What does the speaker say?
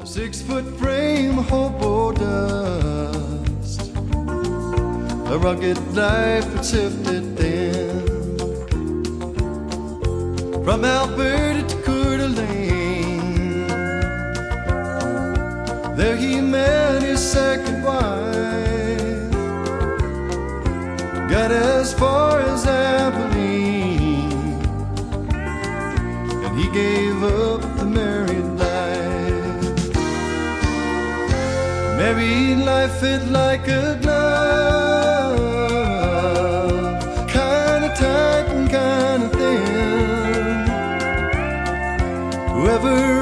6-foot frame, hobo dust, a rugged life had sifted thin. From Alberta to Coeur d'Alene, there he met his second wife. Got as far as Abilene, and he gave up the married life. Married life fit like a glove, kinda tight and kinda thin. Whoever